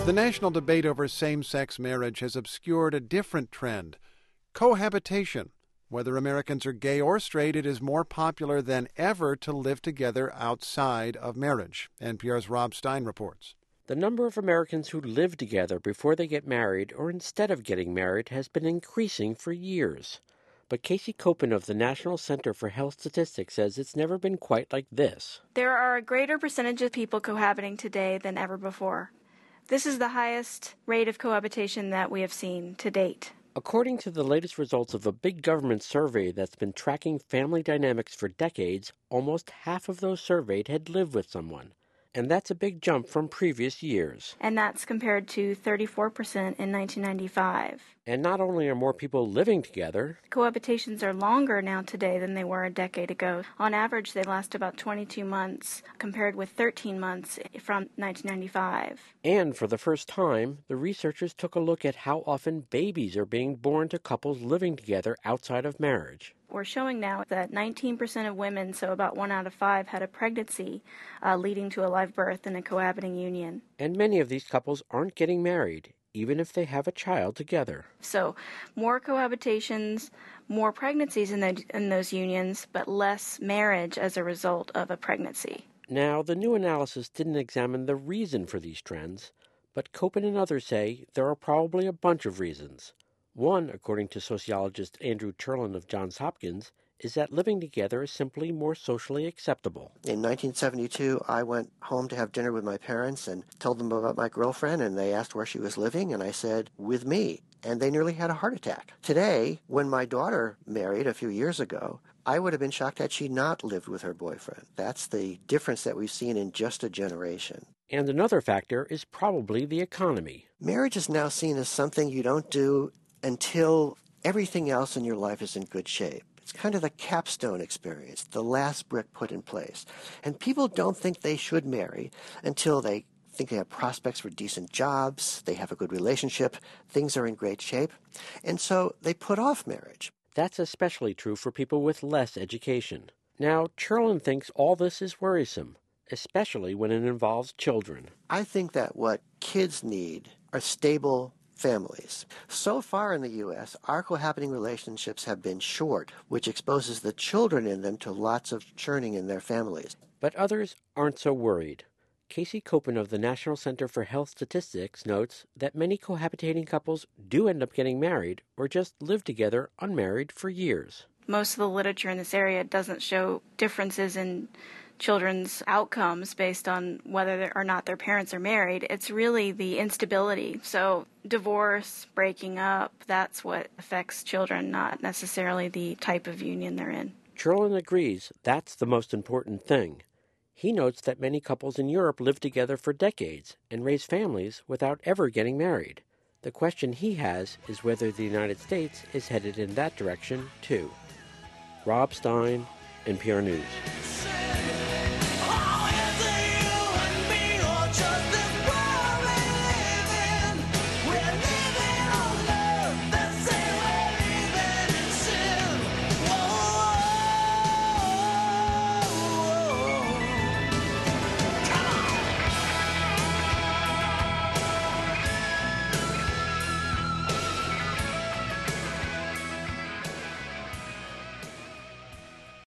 The national debate over same-sex marriage has obscured a different trend: cohabitation. Whether Americans are gay or straight, it is more popular than ever to live together outside of marriage. NPR's Rob Stein reports. The number of Americans who live together before they get married or instead of getting married has been increasing for years. But Casey Copen of the National Center for Health Statistics says it's never been quite like this. There are a greater percentage of people cohabiting today than ever before. This is the highest rate of cohabitation that we have seen to date. According to the latest results of a big government survey that's been tracking family dynamics for decades, almost half of those surveyed had lived with someone. And that's a big jump from previous years. And that's compared to 34% in 1995. And not only are more people living together, cohabitations are longer now today than they were a decade ago. On average, they last about 22 months, compared with 13 months from 1995. And for the first time, the researchers took a look at how often babies are being born to couples living together outside of marriage. We're showing now that 19% of women, so about 1 out of 5, had a pregnancy leading to a live birth in a cohabiting union. And many of these couples aren't getting married, even if they have a child together. So more cohabitations, more pregnancies in those unions, but less marriage as a result of a pregnancy. Now, the new analysis didn't examine the reason for these trends, but Copen and others say there are probably a bunch of reasons. One, according to sociologist Andrew Cherlin of Johns Hopkins, is that living together is simply more socially acceptable. In 1972, I went home to have dinner with my parents and told them about my girlfriend, and they asked where she was living, and I said, with me. And they nearly had a heart attack. Today, when my daughter married a few years ago, I would have been shocked had she not lived with her boyfriend. That's the difference that we've seen in just a generation. And another factor is probably the economy. Marriage is now seen as something you don't do until everything else in your life is in good shape. It's kind of the capstone experience, the last brick put in place. And people don't think they should marry until they think they have prospects for decent jobs, they have a good relationship, things are in great shape, and so they put off marriage. That's especially true for people with less education. Now, Cherlin thinks all this is worrisome, especially when it involves children. I think that what kids need are stable families. So far in the U.S., our cohabiting relationships have been short, which exposes the children in them to lots of churning in their families. But others aren't so worried. Casey Copen of the National Center for Health Statistics notes that many cohabitating couples do end up getting married or just live together unmarried for years. Most of the literature in this area doesn't show differences in children's outcomes based on whether or not their parents are married. It's really the instability. So divorce, breaking up, that's what affects children, not necessarily the type of union they're in. Cherlin agrees that's the most important thing. He notes that many couples in Europe live together for decades and raise families without ever getting married. The question he has is whether the United States is headed in that direction, too. Rob Stein, NPR News.